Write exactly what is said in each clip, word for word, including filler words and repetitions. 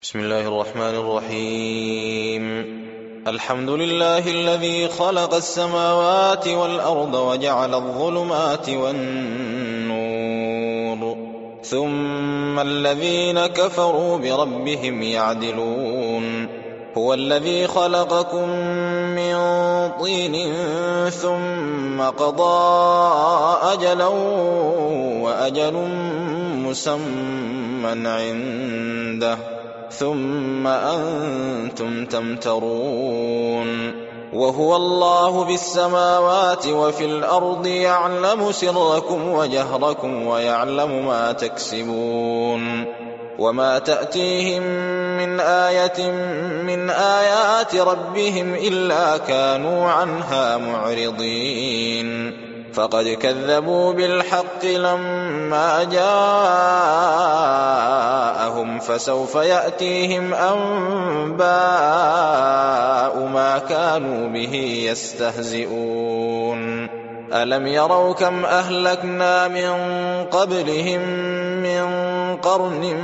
بسم الله الرحمن الرحيم. الحمد لله الذي خلق السماوات والأرض وجعل الظلمات والنور ثم الذين كفروا بربهم يعدلون. هو الذي خلقكم من طين ثم قضى أجلا وأجل مسمى عنده ثم أنتم تمترون. وهو الله في السماوات وفي الأرض يعلم سركم وجهركم ويعلم ما تكسبون. وما تأتيهم من آية من آيات ربهم إلا كانوا عنها معرضين. فقد كذبوا بالحق لما جاءهم فسوف يأتيهم أنباء ما كانوا به يستهزئون. ألم يروا كم أهلكنا من قبلهم من قرن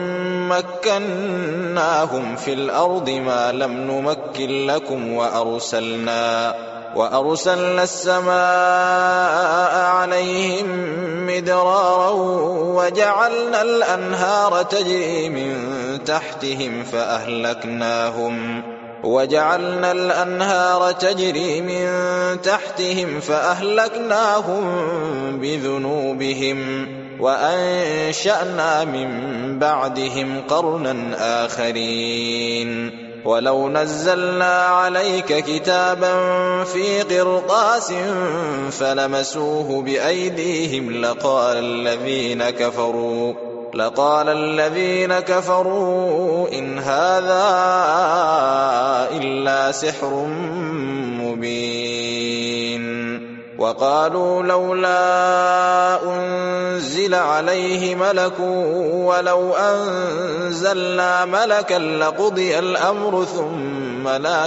مكناهم في الأرض ما لم نمكن لكم وأرسلنا وأرسلنا السماء عليهم مدرارا وجعلنا الأنهار تجري من تحتهم فأهلكناهم وجعلنا الأنهار تجري من تحتهم فأهلكناهم بذنوبهم وأنشأنا من بعدهم قرنا آخرين. ولو نزلنا عليك كتابا في قرطاس فلمسوه بأيديهم لقال الذين كفروا لقال الذين كفروا إن هذا إلا سحر مبين. وقالوا لولا أنزل عليه ملك ولو أنزلنا ملكا لقضي الأمر ثم لا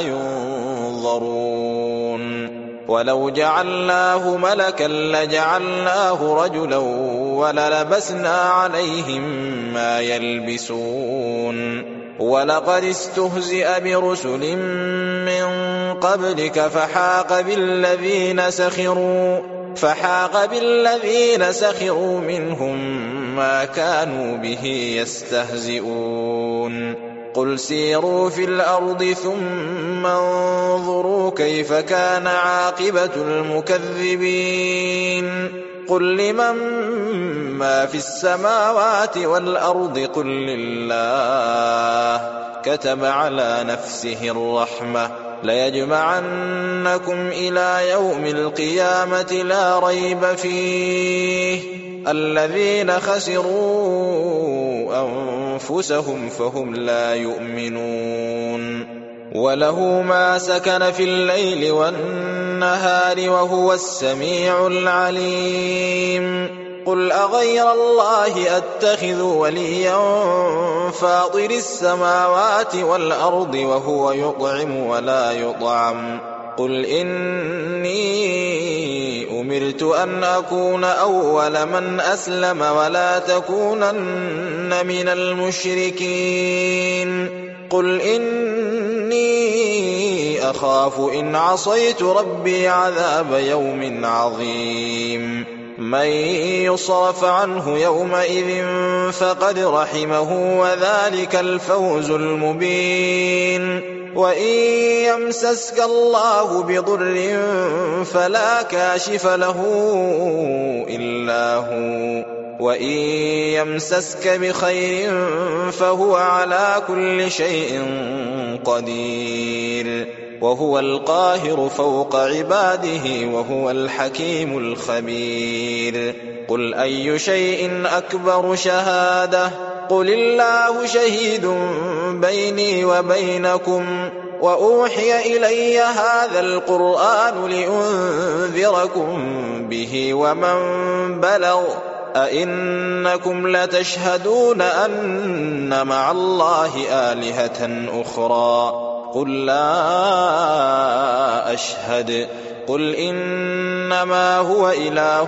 ينظرون. ولو جعلناه ملكا لجعلناه رجلا وللبسنا عليهم ما يلبسون. ولقد استهزئ برسل من قبلك فحاق بالذين سخروا فحاق بالذين سخروا منهم ما كانوا به يستهزئون. قل سيروا في الأرض ثم انظروا كيف كان عاقبة المكذبين. قل لمن ما في السماوات والأرض قل لله كتب على نفسه الرحمة ليجمعنكم إلى يوم القيامة لا ريب فيه الذين خسروا أنفسهم فهم لا يؤمنون. وله ما سكن في الليل والنهار وهو السميع العليم. قل أغير الله أتخذ وليا فاطر السماوات والأرض وهو يطعم ولا يطعم. قل إني أمرت أن أكون أول من أسلم ولا تكونن من المشركين. قل إني أخاف إن عصيت ربي عذاب يوم عظيم. من يصرف عنه يومئذ فقد رحمه وذلك الفوز المبين. وإن يمسسك الله بضر فلا كاشف له إلا هو وإن يمسسك بخير فهو على كل شيء قدير. وهو القاهر فوق عباده وهو الحكيم الخبير. قل أي شيء أكبر شهادة قل الله شهيد بيني وبينكم وأوحي إلي هذا القرآن لأنذركم به ومن بلغ أئنكم لتشهدون أن مع الله آلهة أخرى قل لا أشهد قل إنما هو إله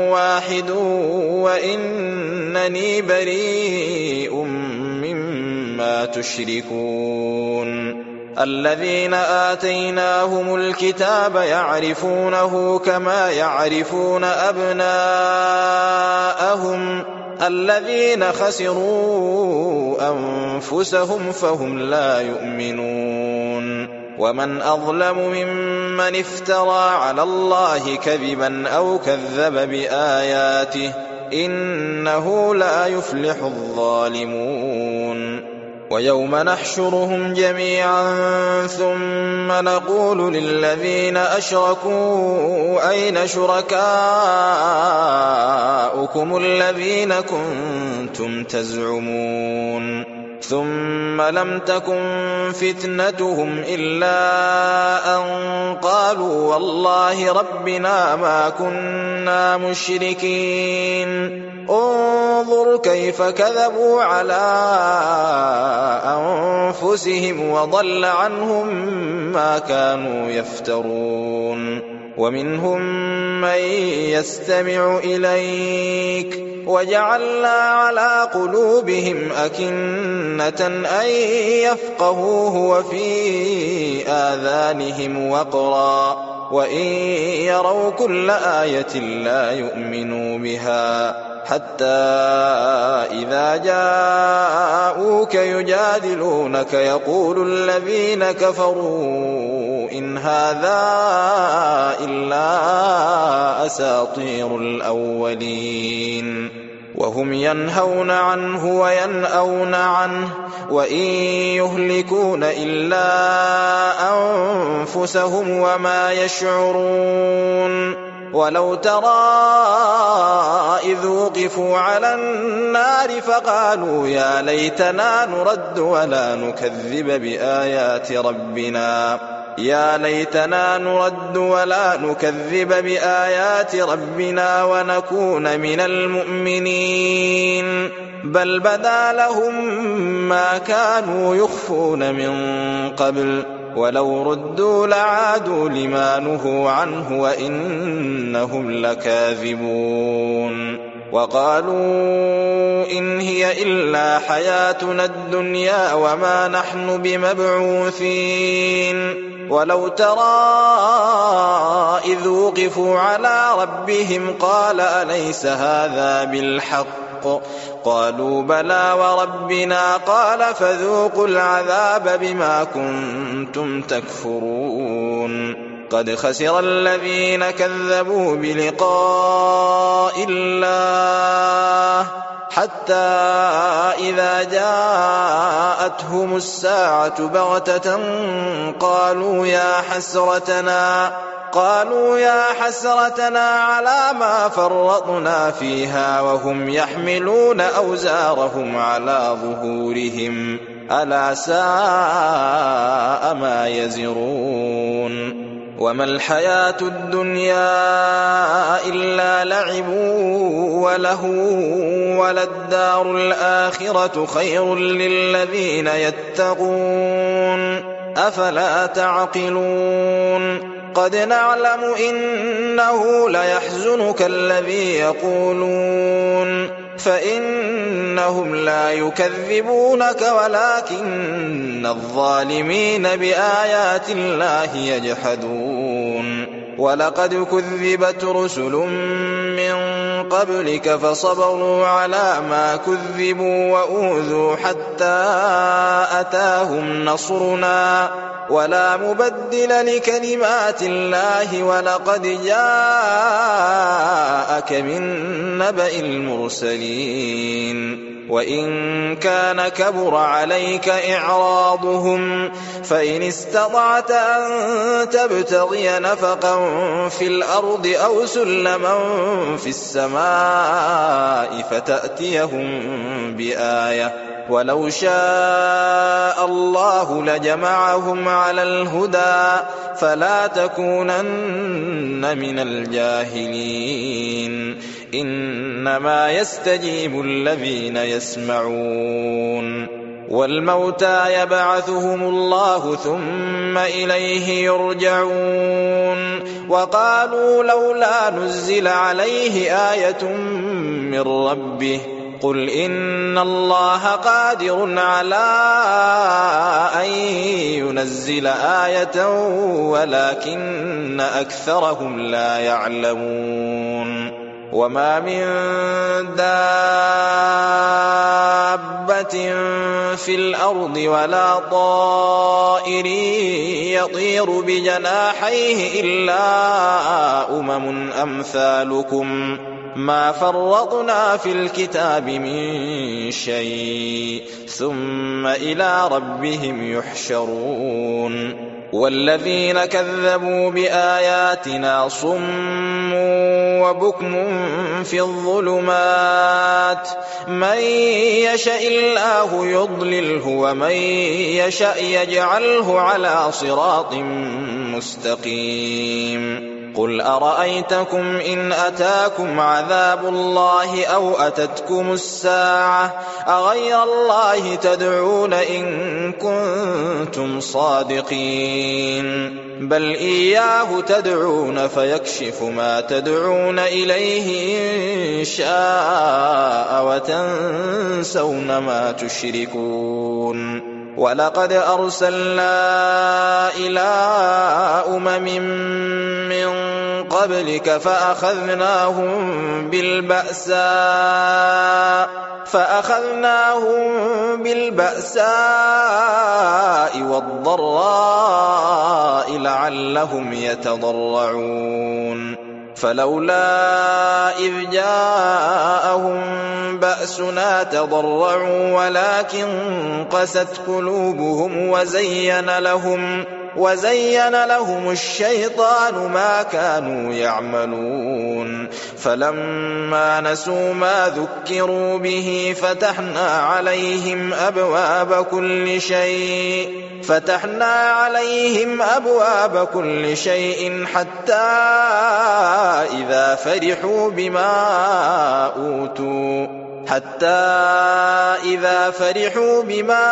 واحد وإنني بريء مما ما تشركون الذين آتيناهم الكتاب يعرفونه كما يعرفون أبناءهم الذين خسروا أنفسهم فهم لا يؤمنون ومن أظلم ممن افترى على الله كذبا أو كذب بآياته إنه لا يفلح الظالمون ويوم نحشرهم جميعا ثم نقول للذين أشركوا أين شركاؤكم الذين كنتم تزعمون ثم لم تكن فتنتهم إلا أن قالوا والله ربنا ما كنا مشركين انظر كيف كذبوا على أنفسهم وضل عنهم ما كانوا يفترون ومنهم من يستمع إليك وجعلنا على قلوبهم أكنة أن يفقهوه وفي آذانهم وقرا وإن يروا كل آية لا يؤمنوا بها حتى إذا جاءوك يجادلونك يقول الذين كفروا إن هذا إلا أساطير الأولين وهم ينهون عنه وينأون عنه وإن يهلكون إلا أنفسهم وما يشعرون ولو ترى إذ وقفوا على النار فقالوا يا ليتنا نرد ولا نكذب بآيات ربنا يا ليتنا نرد ولا نكذب بآيات ربنا ونكون من المؤمنين بل بدا لهم ما كانوا يخفون من قبل ولو ردوا لعادوا لما نهوا عنه وإنهم لكاذبون وقالوا إن هي إلا حياتنا الدنيا وما نحن بمبعوثين ولو ترى إذ وقفوا على ربهم قال أليس هذا بالحق قالوا بلى وربنا قال فذوقوا العذاب بما كنتم تكفرون قد خسر الذين كذبوا بلقاء الله حتى إذا جاءتهم الساعة بغتة قالوا يا حسرتنا قالوا يا حسرتنا على ما فرطنا فيها وهم يحملون أوزارهم على ظهورهم ألا ساء ما يزرون وما الحياة الدنيا إلا لعب ولهو وللدار الآخرة خير للذين يتقون أفلا تعقلون قد نعلم إنه ليحزنك الذي يقولون فإنهم لا يكذبونك ولكن الظالمين بآيات الله يجحدون ولقد كذبت رسل من قبلك فصبروا على ما كذبوا وأوذوا حتى أتاهم نصرنا ولا مبدل لكلمات الله ولقد جاءك من نبأ المرسلين وإن كان كبر عليك إعراضهم فإن استطعت أن تبتغي نفقا في الأرض أو سلما في السماء فتأتيهم بآية ولو شاء الله لجمعهم على الهدى فلا تكونن من الجاهلين إنما يستجيب الذين يسمعون والموتى يبعثهم الله ثم إليه يرجعون وقالوا لولا نزل عليه آية من ربه قل إن الله قادر على أن ينزل آية ولكن أكثرهم لا يعلمون وما من دابة في الأرض ولا طائر يطير بجناحيه إلا أمم أمثالكم ما فرطنا في الكتاب من شيء ثم إلى ربهم يحشرون والذين كذبوا بآياتنا صم وبكم في الظلمات من يشاء الله يضلله ومن يشاء يجعله على صراط مستقيم قل أرأيتكم إن أتاكم عذاب الله أو أتتكم الساعة أغير الله تدعون إن كنتم صادقين بل إياه تدعون فيكشف ما تدعون إليه إن شاء وتنسون ما تشركون ولقد أرسلنا إلى أمم من قبلك فأخذناهم بالبأساء فأخذناهم بالبأساء والضراء لعلهم يتضرعون فلولا إذ جاءهم بأسنا تضرعوا ولكن قست قلوبهم وزين لهم وزين لهم الشيطان ما كانوا يعملون فلما نسوا ما ذكروا به فتحنا عليهم أبواب كل شيء فتحنا عليهم أبواب كل شيء حتى إذا فرحوا بما أوتوا حتى إذا فرحوا بما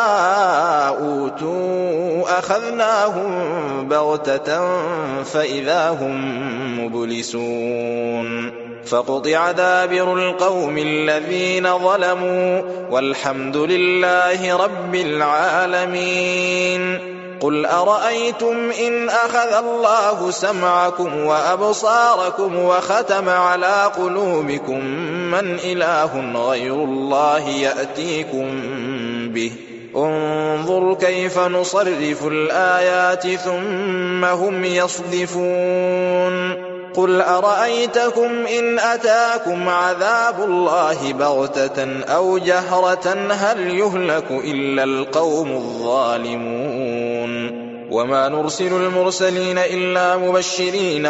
أوتوا أخذناهم بغتة فإذا هم مبلسون فقطع دابر القوم الذين ظلموا والحمد لله رب العالمين قل أرأيتم إن أخذ الله سمعكم وأبصاركم وختم على قلوبكم من إله غير الله يأتيكم به انظر كيف نصرف الآيات ثم هم يصدفون قل أرأيتكم إن أتاكم عذاب الله بغتة أو جهرة هل يهلك إلا القوم الظالمون وما نرسل المرسلين إلا مبشرين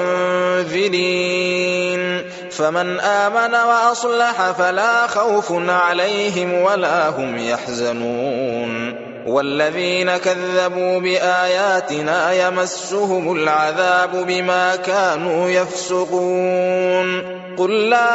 ومنذرين فمن آمن وأصلح فلا خوف عليهم ولا هم يحزنون والذين كذبوا بآياتنا يمسهم العذاب بما كانوا يفسقون قل لا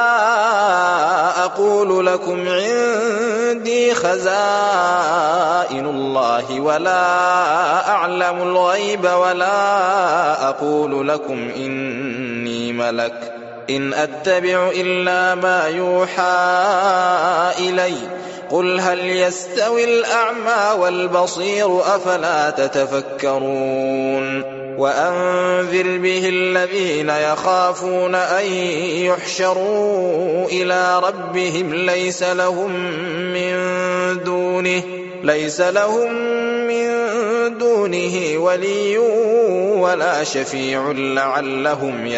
أقول لكم عندي خزائن الله ولا أعلم الغيب ولا أقول لكم إني ملك إن أتبع إلا ما يوحى إلي قل هل يستوي الأعمى والبصير أفلا تتفكرون وأنذر به الذين يخافون أن يحشروا إلى ربهم ليس لهم من دونه ليس لهم من دونه ولي ولا شفيع لعلهم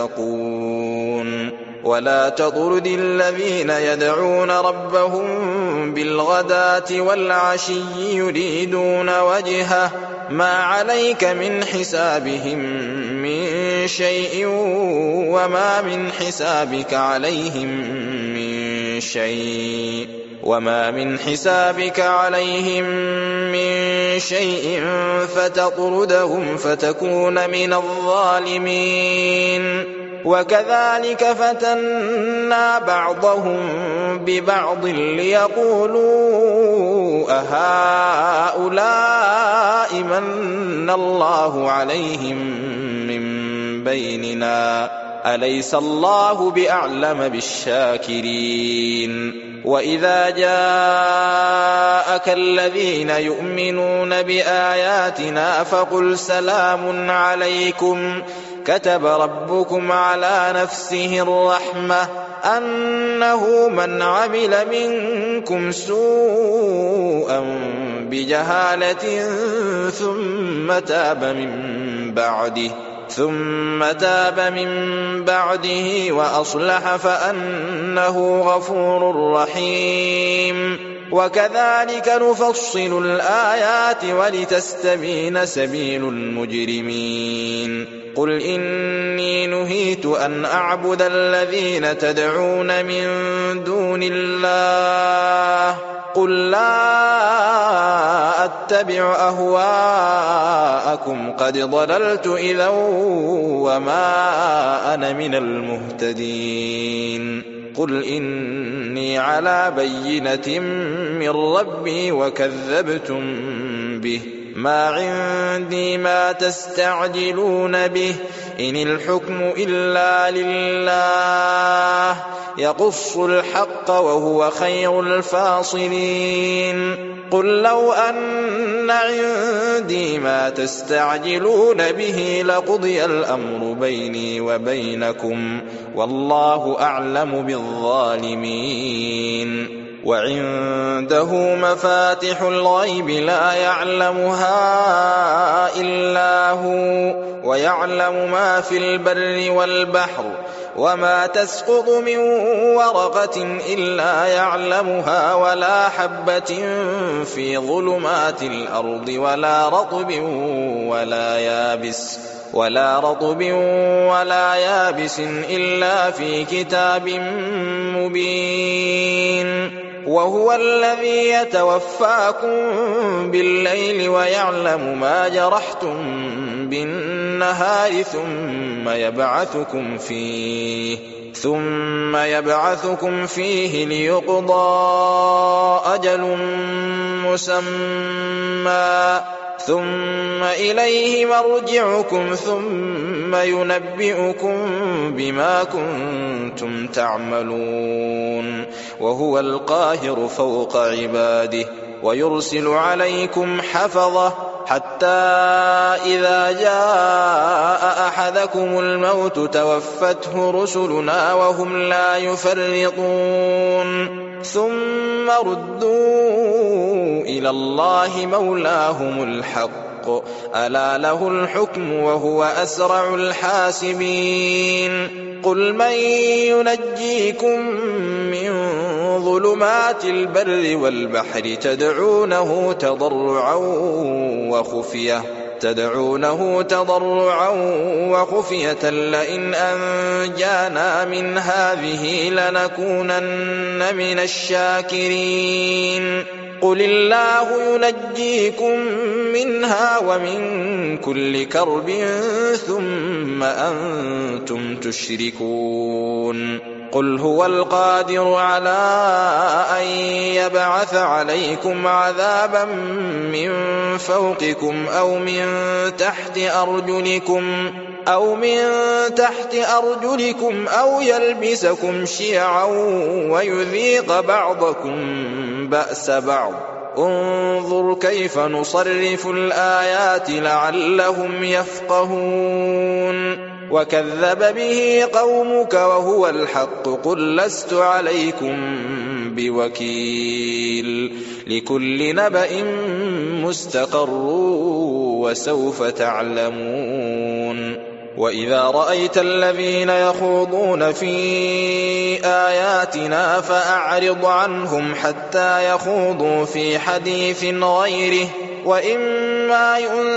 يتقون ولا تطرد الذين يدعون ربهم بالغداة والعشي يريدون وجهه ما عليك من حسابهم من شيء وما من حسابك عليهم من شيء وما من حسابك عليهم من شيء فتطردهم فتكون من الظالمين وكذلك فتنا بعضهم ببعض ليقولوا أهؤلاء من الله عليهم من بيننا أليس الله بأعلم بالشاكرين وإذا جاءك الذين يؤمنون بآياتنا فقل سلام عليكم كتب ربكم على نفسه الرحمة أنه من عمل منكم سوءا بجهالة ثم تاب من بعده ثم تاب من بعده وأصلح فأنه غفور رحيم وكذلك نفصل الآيات ولتستبين سبيل المجرمين قل إني نهيت أن أعبد الذين تدعون من دون الله قل لا أتبع أهواءكم قد ضللت إذا وما أنا من المهتدين قل إني على بينة من ربي وكذبتم به ما عندي ما تستعجلون به إن الحكم إلا لله يقص الحق وهو خير الفاصلين قل لو أن عندي ما تستعجلون به لقضي الأمر بيني وبينكم والله أعلم بالظالمين وعنده مفاتح الغيب لا يعلمها إلا هو ويعلم ما في البر والبحر وما تسقط من ورقة إلا يعلمها ولا حبة في ظلمات الأرض ولا رطب ولا يابس ولا رطب ولا يابس إلا في كتاب مبين وهو الذي يتوفاكم بالليل ويعلم ما جرحتم بالنهار ثم يبعثكم فيه ثم يبعثكم فيه ليقضى أجل مسمى ثم إليه مرجعكم ثم ينبئكم بما كنتم تعملون وهو القاهر فوق عباده ويرسل عليكم حفظة حتى إذا جاء أحدكم الموت توفته رسلنا وهم لا يفرطون ثم ردوا إلى الله مولاهم الحق ألا له الحكم وهو أسرع الحاسبين قل من ينجيكم من ظلمات البر والبحر تدعونه تضرعا وخفية تدعونه تضرعا وخفية لئن أنجانا من هذه لنكونن من الشاكرين قل الله ينجيكم منها ومن كل كرب ثم أنتم تشركون قل هو القادر على أن يبعث عليكم عذابا من فوقكم أو من تحت أرجلكم أو من تحت أرجلكم أو يلبسكم شيعا ويذيق بعضكم بأس بعض انظر كيف نصرف الآيات لعلهم يفقهون وكذب به قومك وهو الحق قل لست عليكم بوكيل لكل نبأ مستقر وسوف تعلمون وإذا رأيت الذين يخوضون في آياتنا فأعرض عنهم حتى يخوضوا في حديث غيره وإما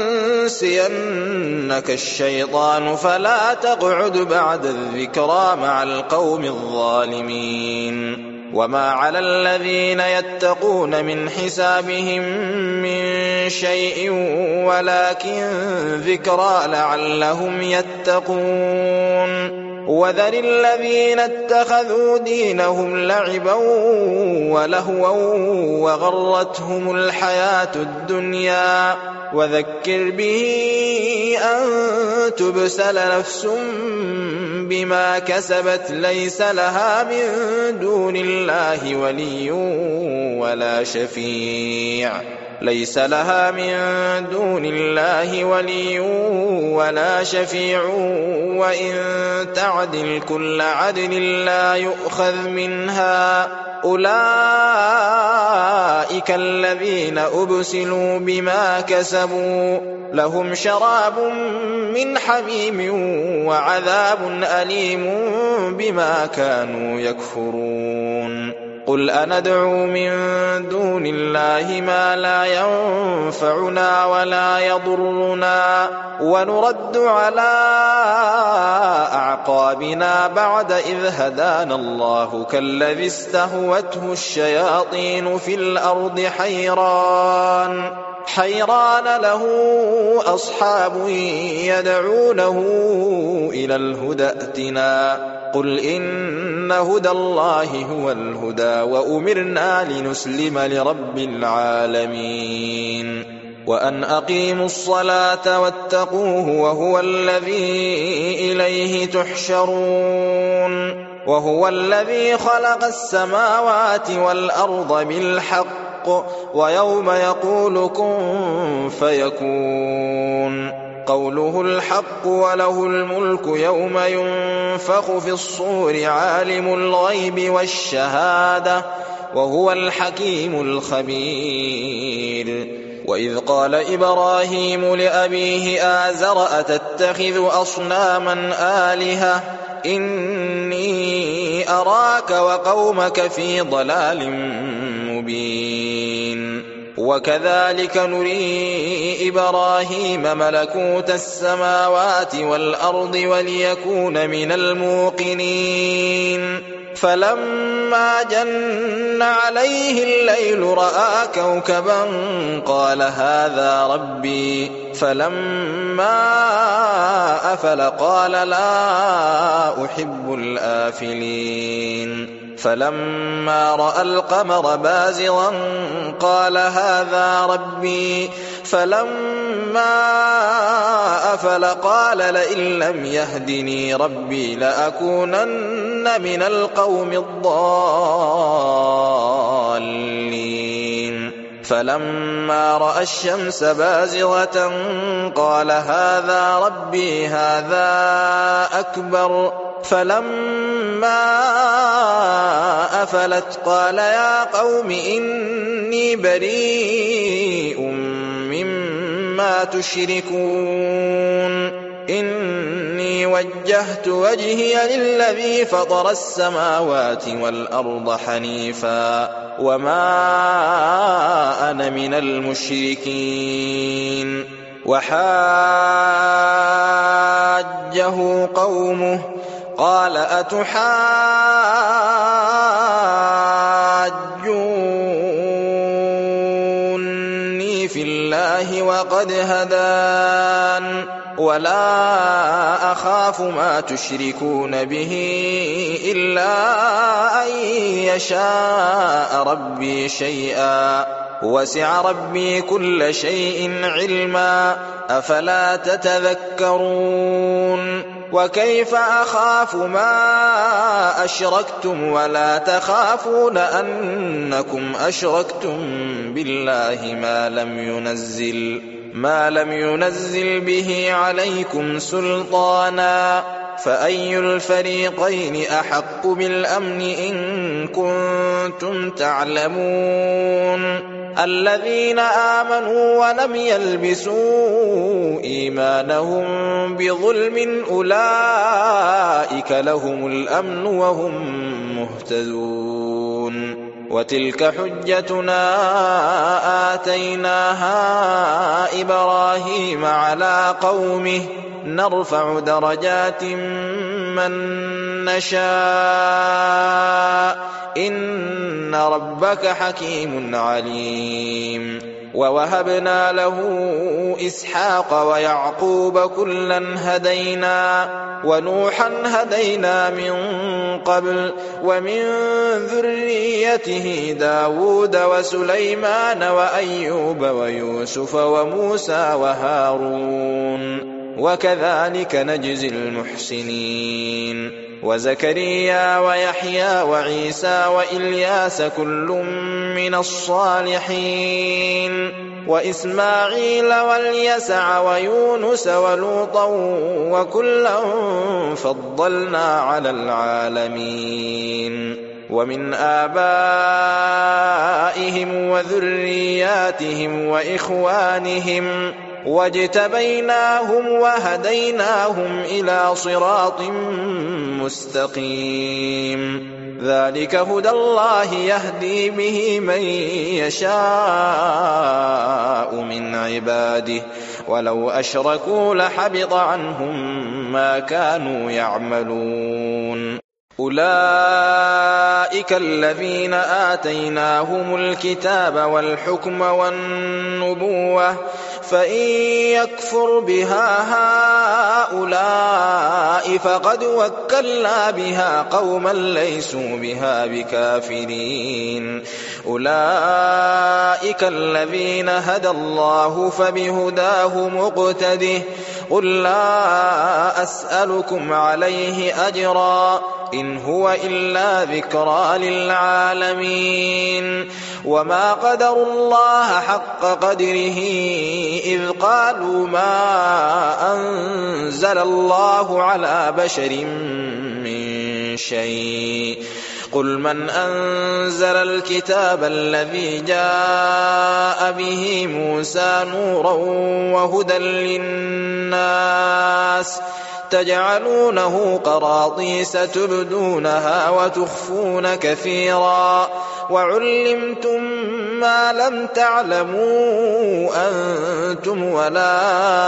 ينسينك الشيطان فلا تقعد بعد الذكرى مع القوم الظالمين وما على الذين يتقون من حسابهم من شيء ولكن ذكرى لعلهم يتقون وذر الذين اتخذوا دينهم لعبا ولهوا وغرتهم الحياة الدنيا وذكر به أن تبسل نفس بما كسبت ليس لها من دون الله ولي ولا شفيع ليس لها من دون الله ولي ولا شفيع وإن تعدل كل عدل لا يؤخذ منها أولئك الذين أبسلوا بما كسبوا لهم شراب من حميم وعذاب أليم بما كانوا يكفرون قل أندعو من دون الله ما لا ينفعنا ولا يضرنا ونرد على أعقابنا بعد إذ هدانا الله كالذي استهوته الشياطين في الأرض حيران حيران له أصحاب يدعونه إلى الهدى ائتنا قل إن هدى الله هو الهدى وأمرنا لنسلم لرب العالمين وأن أقيموا الصلاة واتقوه وهو الذي إليه تحشرون وهو الذي خلق السماوات والأرض بالحق ويوم يقول كن فيكون قوله الحق وله الملك يوم ينفخ في الصور عالم الغيب والشهادة وهو الحكيم الخبير وإذ قال إبراهيم لأبيه آزر أتتخذ أصناما آلهة إني أراك وقومك في ضلال مبين وكذلك نري إبراهيم ملكوت السماوات والأرض وليكون من الموقنين فلما جن عليه الليل رأى كوكبا قال هذا ربي فلما أفل قال لا أحب الآفلين فلما رأى القمر بازغا قال هذا ربي فلما أفل قال لئن لم يهدني ربي لأكونن من القوم الضالين فلما رأى الشمس بازغة قال هذا ربي هذا أكبر فلما أفلت قال يا قوم إني بريء مما تشركون إني وجهت وجهي للذي فطر السماوات والأرض حنيفا وما أنا من المشركين وحاجه قومه قال أتحاجوني في الله وقد هدان ولا أخاف ما تشركون به إلا أن يشاء ربي شيئا وسع ربي كل شيء علما أفلا تتذكرون وكيف أخاف ما أشركتم ولا تخافون أنكم أشركتم بالله ما لم ينزل ما لم ينزل به عليكم سلطانا فأي الفريقين أحق بالأمن إن كنتم تعلمون الذين آمنوا ولم يلبسوا إيمانهم بظلم أولئك لهم الأمن وهم مهتدون وتلك حجتنا آتيناها إبراهيم على قومه نرفع درجات من نشاء إن ربك حكيم عليم ووهبنا له إسحاق ويعقوب كلا هدينا ونوحا هدينا من قبل ومن ذريته داود وسليمان وأيوب ويوسف وموسى وهارون وكذلك نجزي المحسنين وزكريا ويحيى وعيسى وإلياس كل من الصالحين وإسماعيل واليسع ويونس ولوطا وكلا فضلنا على العالمين ومن آبائهم وذرياتهم وإخوانهم واجتبيناهم وهديناهم إلى صراط مستقيم ذلك هدى الله يهدي به من يشاء من عباده ولو أشركوا لحبط عنهم ما كانوا يعملون أولئك الذين آتيناهم الكتاب والحكم والنبوة فإن يكفر بها هؤلاء فقد وكلنا بها قوما ليسوا بها بكافرين أولئك الذين هدى الله فبهداه مقتده قل لا أسألكم عليه أجرا إن هو إلا ذكرى للعالمين وما قدروا الله حق قدره إذ قالوا ما أنزل الله على بشر من شيء قل من أنزل الكتاب الذي جاء به موسى نورا وهدى للناس تجعلونه قراطيس تبدونها وتخفون كثيرا وعلمتم ما لم تعلموا أنتم ولا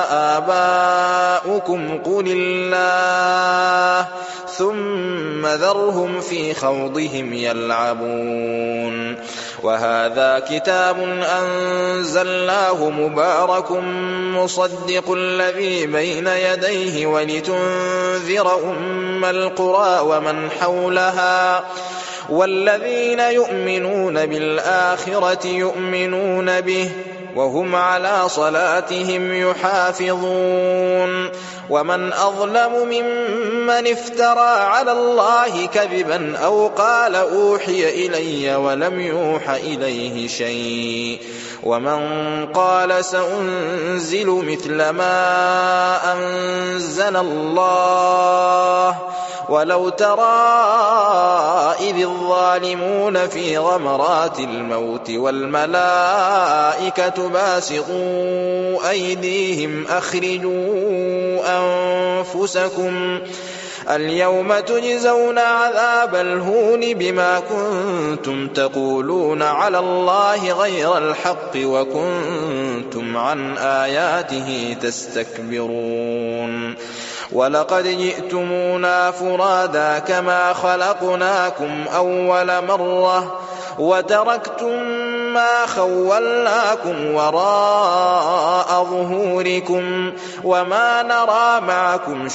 آباؤكم قل الله ثم ذرهم في خوضهم يلعبون وهذا كتاب أنزلناه مبارك مصدق الذي بين يديه ولتنذر أم القرى ومن حولها والذين يؤمنون بالآخرة يؤمنون به وهم على صلاتهم يحافظون ومن أظلم ممن افترى على الله كذبا أو قال أوحي إلي ولم يوح إليه شيء ومن قال سأنزل مثل ما أنزل الله ولو ترى إذ الظالمون في غمرات الموت والملائكة باسطوا أيديهم أخرجوا أنفسكم اليوم تجزون عذاب الهون بما كنتم تقولون على الله غير الحق وكنتم عن آياته تستكبرون ولقد جئتمونا فرادا كما خلقناكم أول مرة وتركتم ما خولناكم وراء ظهوركم وما نرى معكم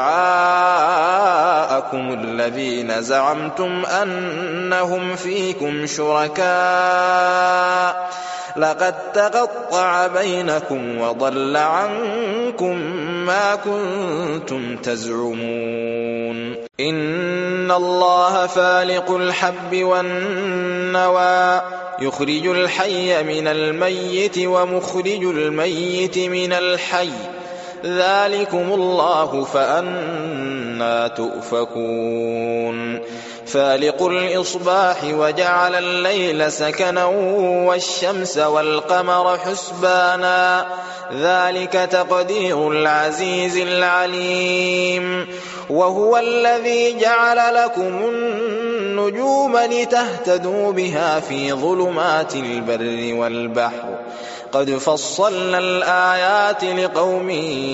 شفعاءكم الذين زعمتم أنهم فيكم شركاء لقد تقطع بينكم وضل عنكم ما كنتم تزعمون إن الله فالق الحب والنوى يخرج الحي من الميت ومخرج الميت من الحي ذلكم الله فأنى تؤفكون فالق الإصباح وجعل الليل سكنا والشمس والقمر حسبانا ذلك تقدير العزيز العليم وهو الذي جعل لكم النجوم لتهتدوا بها في ظلمات البر والبحر قد فصلنا الآيات لقوم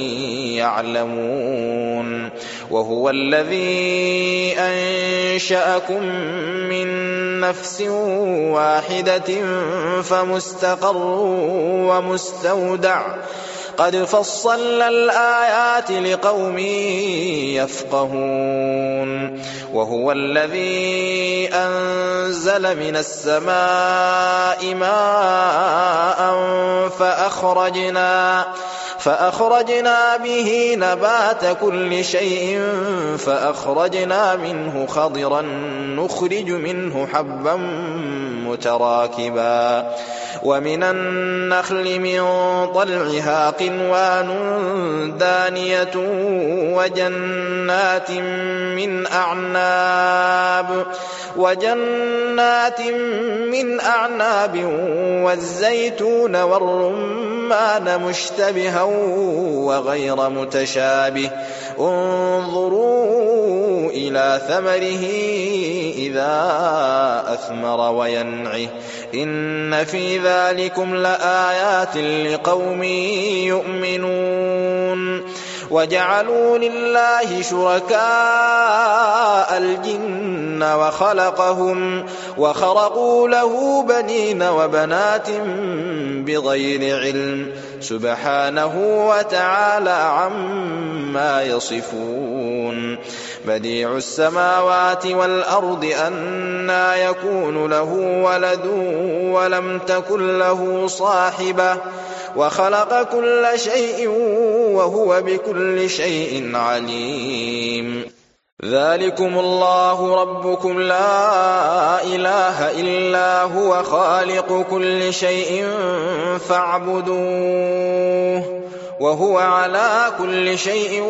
يعلمون وهو الذي أنشأكم من نفس واحدة فمستقر ومستودع قد فصلنا الآيات لقوم يفقهون وهو الذي أنزل من السماء ماء فأخرجنا فأخرجنا به نبات كل شيء فأخرجنا منه خضرا نخرج منه حبا متراكبا ومن النخل من طلعها قنوان دانية وجنات من أعناب وجنات من أعناب والزيتون والرمان مشتبها وغير متشابه انظروا إلى ثمره إذا أثمر وينعه إن في ذلكم لآيات لقوم يؤمنون وجعلوا لله شركاء الجن وخلقهم وخرقوا له بنين وبنات بغير علم سبحانه وتعالى عما يصفون بديع السماوات والأرض أنى يكون له ولد ولم تكن له صاحبة وخلق كل شيء وهو بكل شيء عليم ذلكم الله ربكم لا إله إلا هو خالق كل شيء فاعبدوه وهو على كل شيء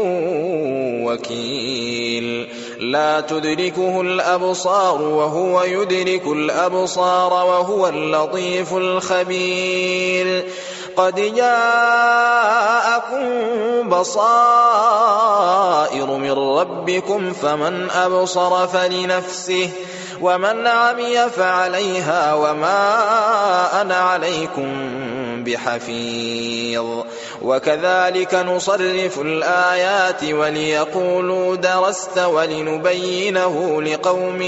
وكيل لا تدركه الأبصار وهو يدرك الأبصار وهو اللطيف الخبير قد جاءكم بصائر من ربكم فمن أبصر فلنفسه ومن عمي فعليها وما أنا عليكم بحفيظ وكذلك نصرف الآيات وليقولوا درست ولنبينه لقوم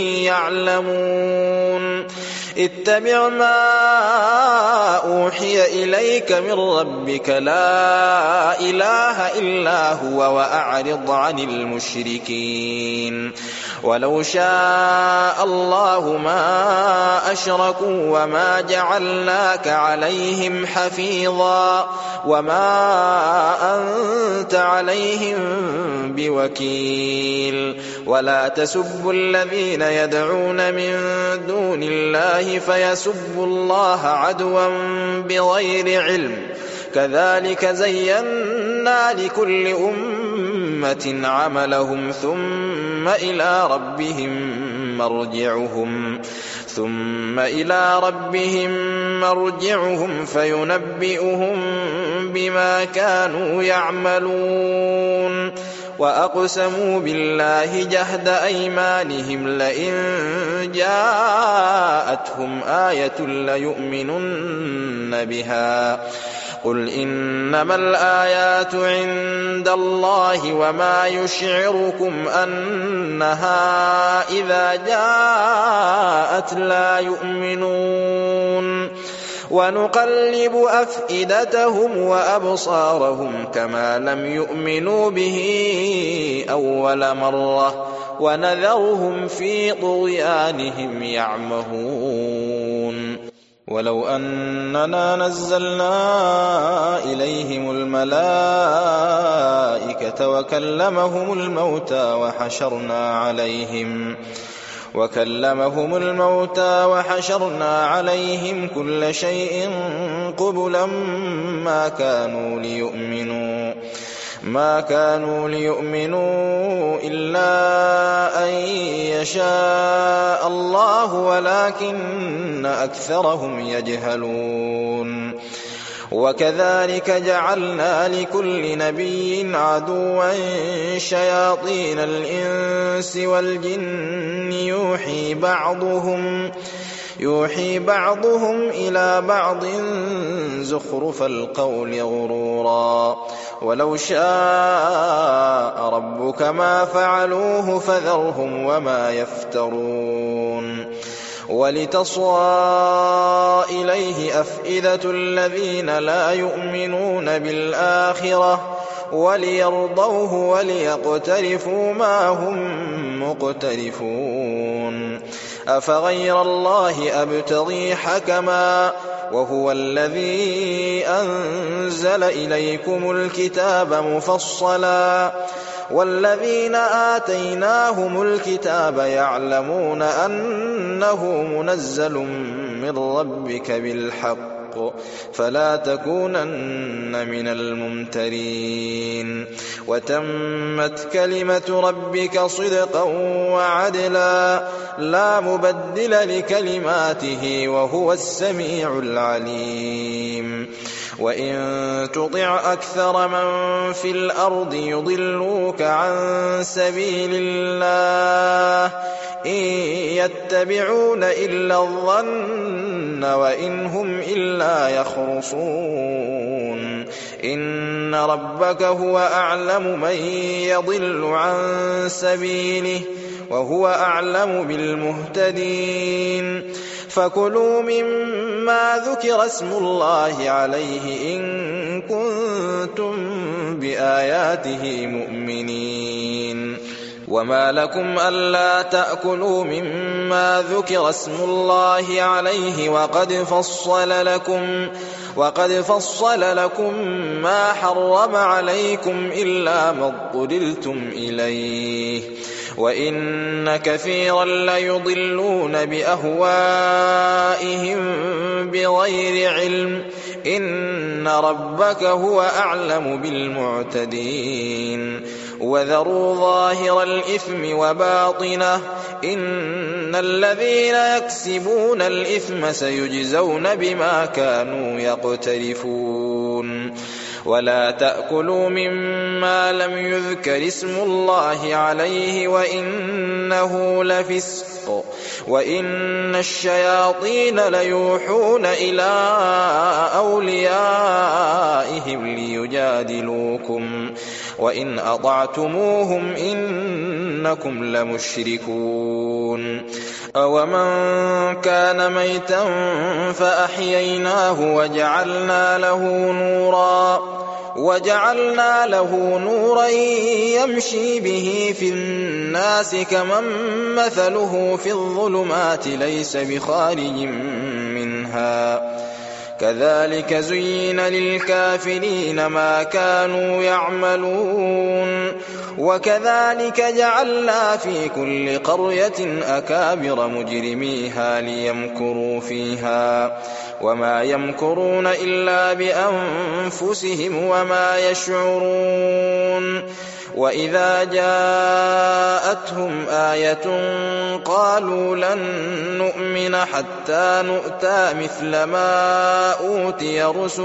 يعلمون اتبع ما أوحي إليك من ربك لا إله إلا هو وأعرض عن المشركين ولو شاء الله ما أشركوا وما جعلناك عليهم حفيظا وما أنت عليهم بوكيل ولا تسبوا الذين يدعون من دون الله فيسبوا الله عدوا بغير علم كذلك زينا لكل أمة عملهم ثم إلى ربهم مرجعهم ثم إلى ربهم مرجعهم فينبئهم بما كانوا يعملون وأقسموا بالله جهد أيمانهم لئن جاءتهم آية ليؤمنن بها قل إنما الآيات عند الله وما يشعركم أنها إذا جاءت لا يؤمنون ونقلب أفئدتهم وأبصارهم كما لم يؤمنوا به أول مرة ونذرهم في طغيانهم يعمهون ولو أننا نزلنا إليهم الملائكة وكلمهم الموتى وحشرنا عليهم وكلمهم الموتى وحشرنا عليهم كل شيء قبلا ما كانوا ليؤمنوا ما كانوا ليؤمنوا إلا أن يشاء الله ولكن أكثرهم يجهلون وكذلك جعلنا لكل نبي عدوا شياطين الإنس والجن يوحي بعضهم يوحي بعضهم إلى بعض زخرف القول غرورا ولو شاء ربك ما فعلوه فذرهم وما يفترون ولتصغى إليه أفئدة الذين لا يؤمنون بالآخرة وليرضوه وليقترفوا ما هم مقترفون أفغير الله أبتغي حكما وهو الذي أنزل إليكم الكتاب مفصلا والذين آتيناهم الكتاب يعلمون أنه منزل من ربك بالحق فلا تكونن من الممترين وتمت كلمة ربك صدقا وعدلا لا مبدل لكلماته وهو السميع العليم وإن تطع أكثر من في الأرض يضلوك عن سبيل الله إن يتبعون إلا الظن وإن هم إلا يخرصون إن ربك هو أعلم من يضل عن سبيله وهو أعلم بالمهتدين فكلوا مما ذكر اسم الله عليه إن كنتم بآياته مؤمنين وما لكم ألا تأكلوا مما ذكر اسم الله عليه وقد فصل لكم وقد فصل لكم ما حرم عليكم إلا ما اضطررتم إليه وإن كثيرا ليضلون بأهوائهم بغير علم إن ربك هو أعلم بالمعتدين وذروا ظاهر الإثم وباطنه إن الذين يكسبون الإثم سيجزون بما كانوا يقترفون ولا تأكلوا مما لم يذكر اسم الله عليه وإنه لفسق وإن الشياطين ليوحون إلى أوليائهم ليجادلوكم وإن أطعتموهم إنكم لمشركون أومن كان ميتا فأحييناه وجعلنا له نورا وجعلنا له نورا يمشي به في الناس كمن مثله في الظلمات ليس بخارج منها كذلك زين للكافرين ما كانوا يعملون وكذلك جعلنا في كل قرية أكابر مجرميها ليمكروا فيها وما يمكرون إلا بأنفسهم وما يشعرون وإذا جاءتهم آية قالوا لن نؤمن حتى نؤتى مثل ما أوتي رسل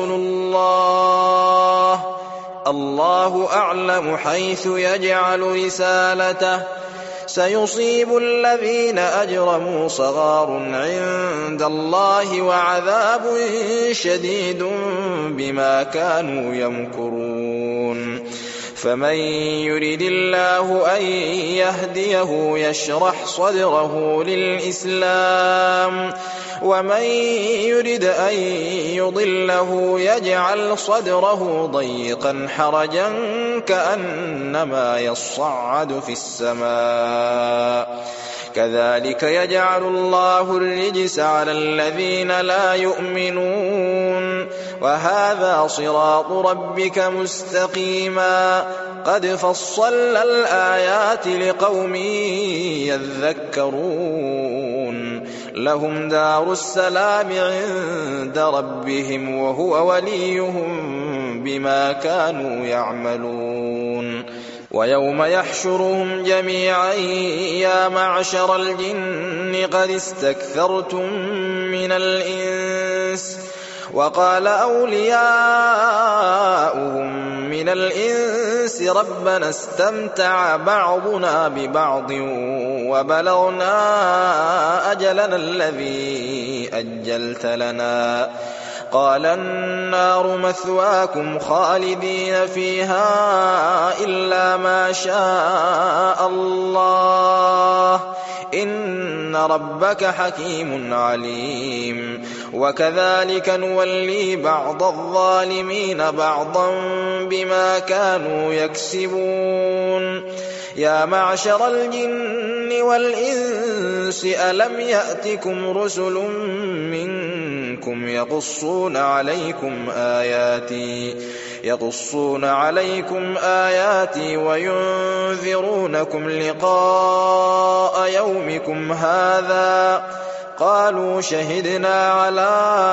الله الله أعلم حيث يجعل رسالته سيصيب الذين أجرموا صغار عند الله وعذاب شديد بما كانوا يمكرون فمن يرد الله أن يهديه يشرح صدره للإسلام ومن يرد أن يضله يجعل صدره ضيقا حرجا كأنما يصعد في السماء كذلك يجعل الله الرجس على الذين لا يؤمنون وهذا صراط ربك مستقيما قد فصلنا الآيات لقوم يذكرون لهم دار السلام عند ربهم وهو وليهم بما كانوا يعملون ويوم يحشرهم جميعا يا معشر الجن قد استكثرتم من الإنس وقال أولياؤهم من الإنس ربنا استمتع بعضنا ببعض وبلغنا أجلنا الذي أجلت لنا قال النار مثواكم خالدين فيها إلا ما شاء الله إن ربك حكيم عليم وكذلك نولي بعض الظالمين بعضا بما كانوا يكسبون يا معشر الجن والإنس ألم يأتكم رسل منكم يقصون عليكم آياتي يقصون عليكم آياتي وينذرونكم لقاء يومكم هذا قالوا شهدنا على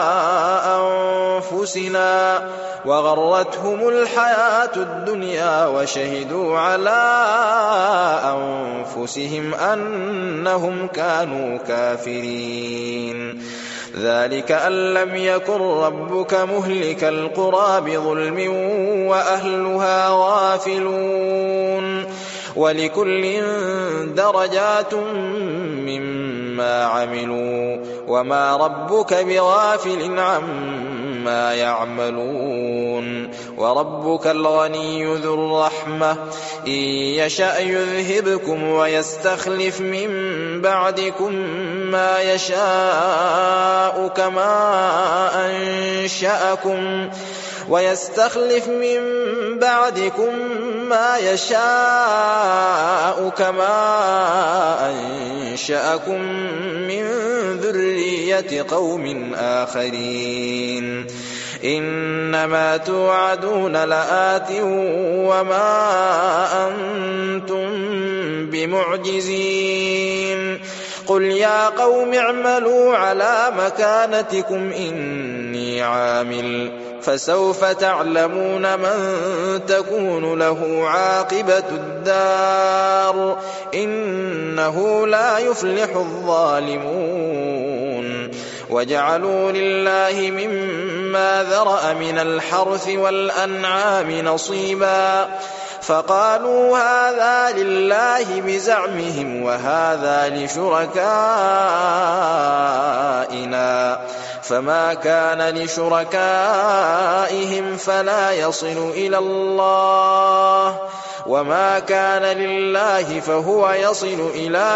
أنفسنا وغرتهم الحياة الدنيا وشهدوا على أنفسهم أنهم كانوا كافرين ذلك أن لم يكن ربك مهلك القرى بظلم وأهلها غافلون ولكل درجات مما عملوا وما ربك بغافل عما يعملون وربك الغني ذو الرحمة إن يشأ يذهبكم ويستخلف من بعدكم ما يشاء كما أنشأكم ويستخلف من بعدكم ما يشاء كما أنشأكم من ذرية قوم آخرين إنما توعدون لآت وما أنتم بمعجزين قل يا قوم اعملوا على مكانتكم إني عامل فسوف تعلمون من تكون له عاقبة الدار إنه لا يفلح الظالمون وجعلوا لله مما ذرأ من الحرث والأنعام نصيبا فقالوا هذا لله بزعمهم وهذا لشركائنا فما كان لشركائهم فلا يصل إلى الله وما كان لله فهو يصل إلى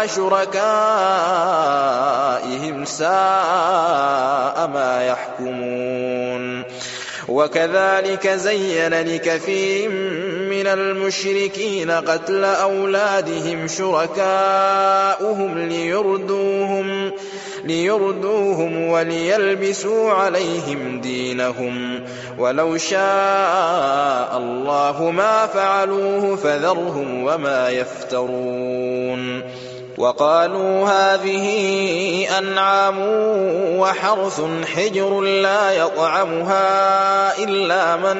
شركائهم ساء ما يحكمون وكذلك زين لكثير من المشركين قتل أولادهم شركاؤهم ليردوهم, ليردوهم وليلبسوا عليهم دينهم ولو شاء الله ما فعلوه فذرهم وما يفترون وقالوا هذه أنعام وحرث حجر لا يطعمها إلا من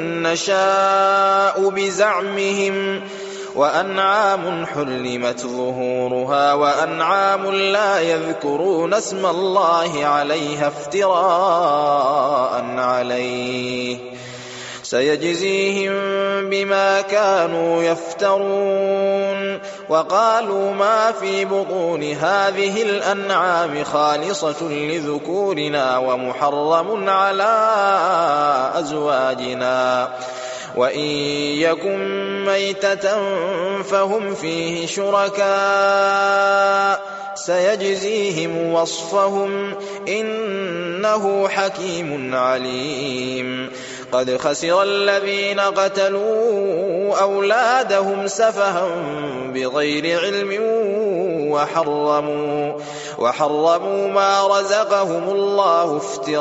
نشاء بزعمهم وأنعام حرمت ظهورها وأنعام لا يذكرون اسم الله عليها افتراء عليه سيجزيهم بما كانوا يفترون وقالوا ما في بطون هذه الأنعام خالصة لذكورنا ومحرم على أزواجنا وإن يكن ميتة فهم فيه شركاء سيجزيهم وصفهم إنه حكيم عليم قد خسر الذين قتلوا أولادهم سفها بغير علم وحرموا, وحرموا ما رزقهم الله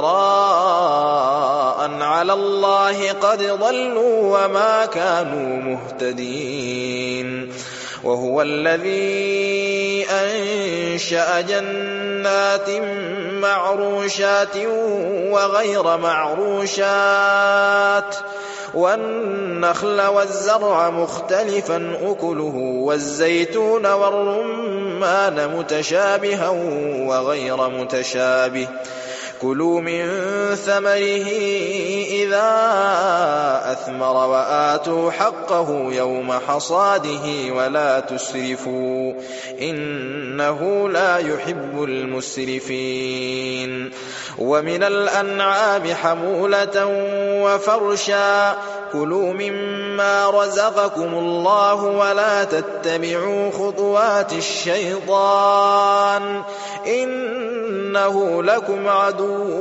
افتراء على الله قد ضلوا وما كانوا مهتدين وهو الذي أنشأ جنات معروشات وغير معروشات والنخل والزرع مختلفا أكله والزيتون والرمان متشابها وغير متشابه كلوا من ثمره إذا أثمر وآتوا حقه يوم حصاده ولا تسرفوا إنه لا يحب المسرفين ومن الأنعام حمولة وفرشا كلوا مما رزقكم الله ولا تتبعوا خطوات الشيطان إنه لكم عدو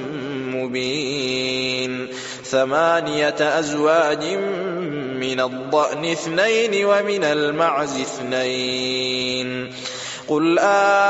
مبين ثمانية أزواج من الضأن اثنين ومن المعز اثنين قل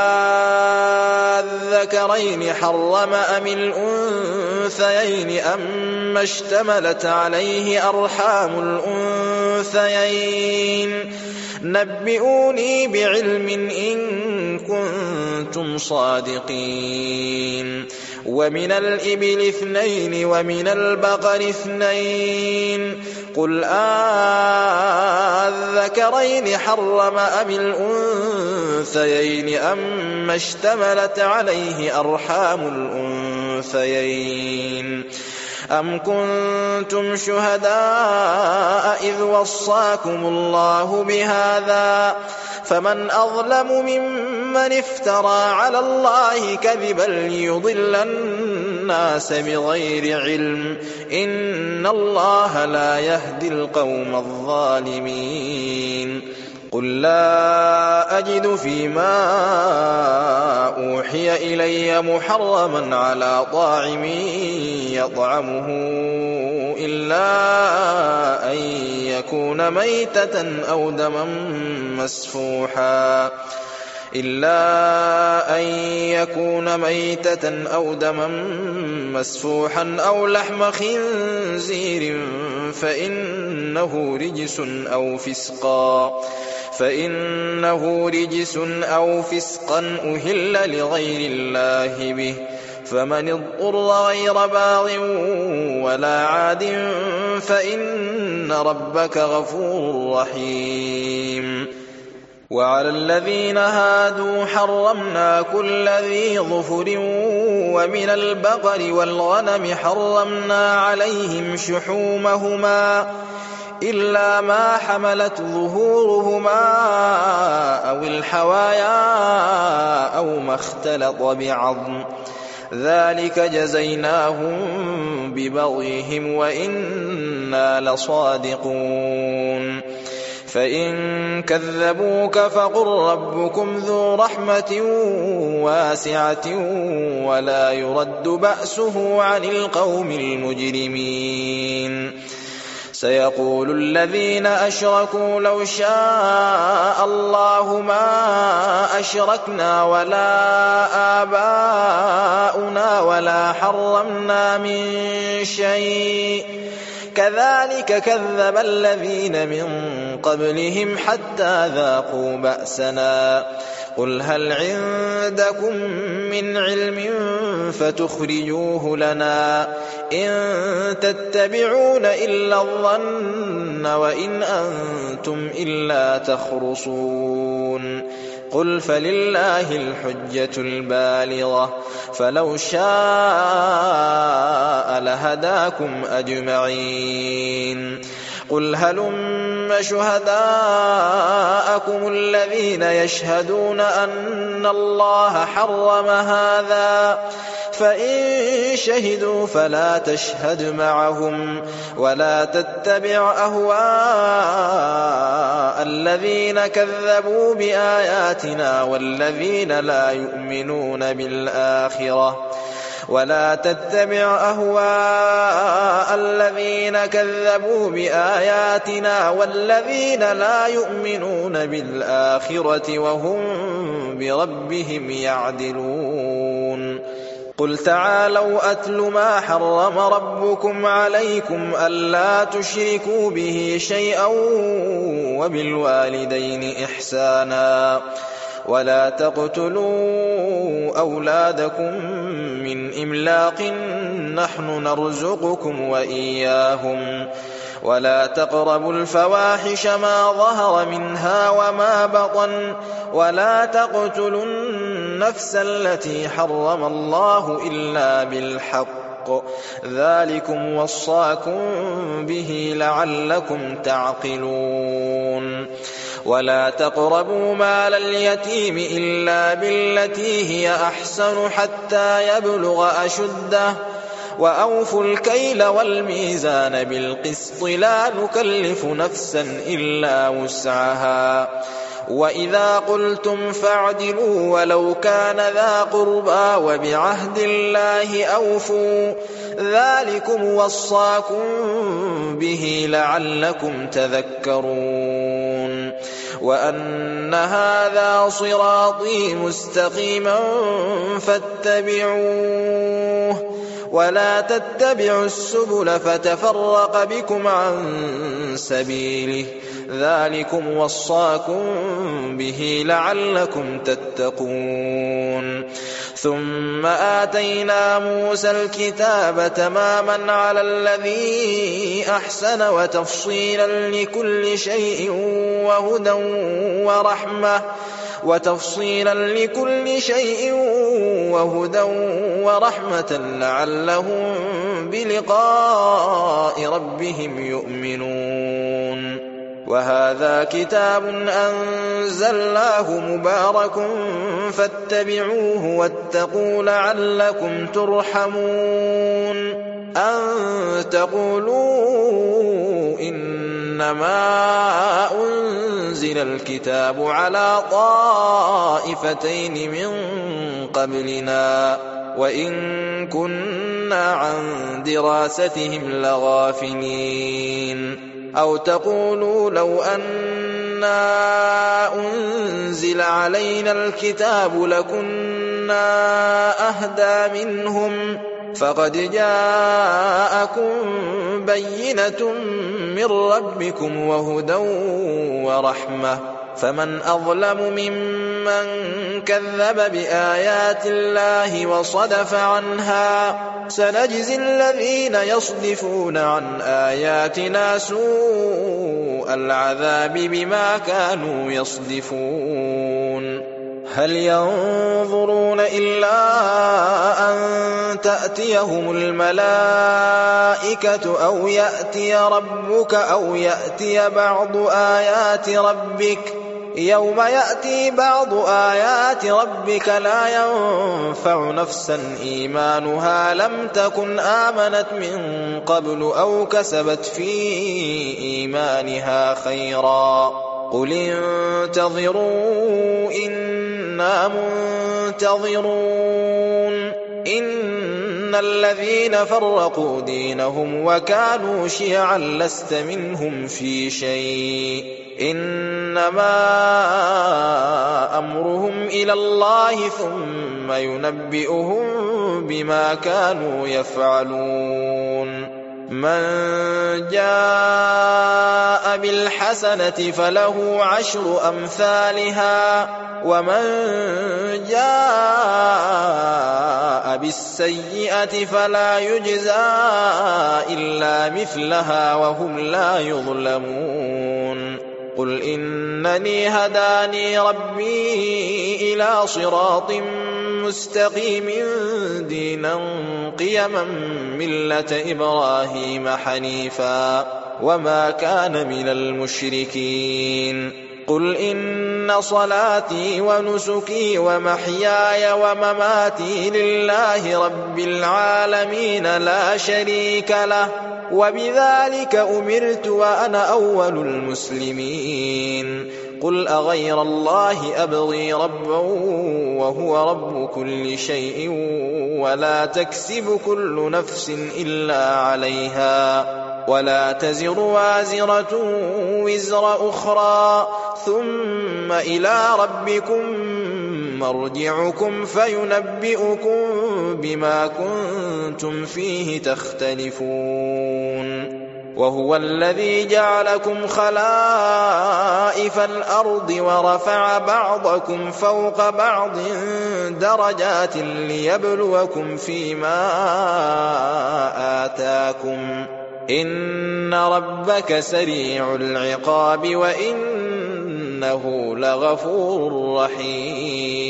آذكرين حرم أم الأنثيين أم اشتملت عليه أرحام الأنثيين نبئوني بعلم إن كنتم صادقين ومن الإبل اثنين ومن البقر اثنين قل آذكرين حرم أم الأنثيين أم اشتملت عليه أرحام الأنثيين أم كنتم شهداء إذ وصاكم الله بهذا فمن أظلم ممن افترى على الله كذبا ليضل الناس بغير علم إن الله لا يهدي القوم الظالمين قل لا أجد فيما أوحي إلي محرما على طاعم يطعمه إلا أن يكون ميتة أو دما مسفوحا إلا أن يكون ميتة أو دما مسفوحا أو لحم خنزير فإنه رجس أو فسقا فإنه رجس أو فسقا أهل لغير الله به فمن اضطر غير باغ ولا عاد فإن ربك غفور رحيم وعلى الذين هادوا حرمنا كل ذي ظفر ومن البقر والغنم حرمنا عليهم شحومهما إلا ما حملت ظهورهما أو الحوايا أو ما اختلط بعظم ذلك جزيناهم ببغيهم وإنا لصادقون فإن كذبوك فقل ربكم ذو رحمة واسعة ولا يرد بأسه عن القوم المجرمين سيقول الذين أشركوا لو شاء الله ما أشركنا ولا آباؤنا ولا حرمنا من شيء كذلك كذب الذين من قبلهم حتى ذاقوا بأسنا قل هل عندكم من علم فتخرجوه لنا إن تتبعون إلا الظن وإن أنتم إلا تخرصون قل فلله الحجة البالغة فلو شاء لهداكم أجمعين قل هلم شهداءكم الذين يشهدون أن الله حرم هذا فإن شهدوا فلا تشهد معهم ولا تتبع أهواء الذين كذبوا بآياتنا والذين لا يؤمنون بالآخرة ولا تتبع أهواء الذين كذبوا بآياتنا والذين لا يؤمنون بالآخرة وهم بربهم يعدلون قل تعالوا أتل ما حرم ربكم عليكم ألا تشركوا به شيئا وبالوالدين إحسانا ولا تقتلوا أولادكم من إملاق نحن نرزقكم وإياهم ولا تقربوا الفواحش ما ظهر منها وما بطن ولا تقتلوا النفس التي حرم الله إلا بالحق ذلكم وصاكم به لعلكم تعقلون ولا تقربوا مال اليتيم إلا بالتي هي أحسن حتى يبلغ أشده وأوفوا الكيل والميزان بالقسط لا نكلف نفسا إلا وسعها وإذا قلتم فاعدلوا ولو كان ذا قربى وبعهد الله أوفوا ذلكم وصاكم به لعلكم تذكرون وأن هذا صراطي مستقيما فاتبعوه ولا تتبعوا السبل فتفرق بكم عن سبيله ذلكم وصاكم به لعلكم تتقون ثم آتينا موسى الكتاب تماما على الذي أحسن وتفصيلا لكل شيء وهدى ورحمة وتفصيلا لكل شيء وهدى ورحمة لعلهم بلقاء ربهم يؤمنون وهذا كتاب أنزلناه مبارك فاتبعوه واتقوا لعلكم ترحمون أن تقولوا إنما أنزل الكتاب على طائفتين من قبلنا وإن كنا عن دراستهم لغافلين أو تقولوا لو أنا أنزل علينا الكتاب لكنا أهدى منهم فقد جاءكم بينة من ربكم وهدى ورحمة فمن أظلم ممن كذب بآيات الله وصدف عنها سنجزي الذين يصدفون عن آياتنا سوء العذاب بما كانوا يصدفون هل ينظرون إلا أن تأتيهم الملائكة أو يأتي ربك أو يأتي بعض آيات ربك يوم يأتي بعض آيات ربك لا ينفع نفسا إيمانها لم تكن آمنت من قبل أو كسبت في إيمانها خيرا قل انتظروا إنا منتظرون إن الذين فرقوا دينهم وكانوا شيعا لست منهم في شيء إنما أمرهم إلى الله ثم ينبئهم بما كانوا يفعلون من جاء بالحسنة فله عشر أمثالها ومن جاء بالسيئة فلا يجزى إلا مثلها وهم لا يظلمون قل إنني هداني ربي إلى صراط مستقيم دينا قيما ملة إبراهيم حنيفا وما كان من المشركين قل إن صلاتي ونسكي ومحياي ومماتي لله رب العالمين لا شريك له وبذلك أمرت وأنا أول المسلمين قل أغير الله أبغي ربا وهو رب كل شيء ولا تكسب كل نفس إلا عليها ولا تزر وازرة وزر أخرى ثم إلى ربكم مرجعكم فينبئكم بما كنتم فيه تختلفون وهو الذي جعلكم خلائف الأرض ورفع بعضكم فوق بعض درجات ليبلوكم فيما آتاكم إن ربك سريع العقاب وإنه لغفور رحيم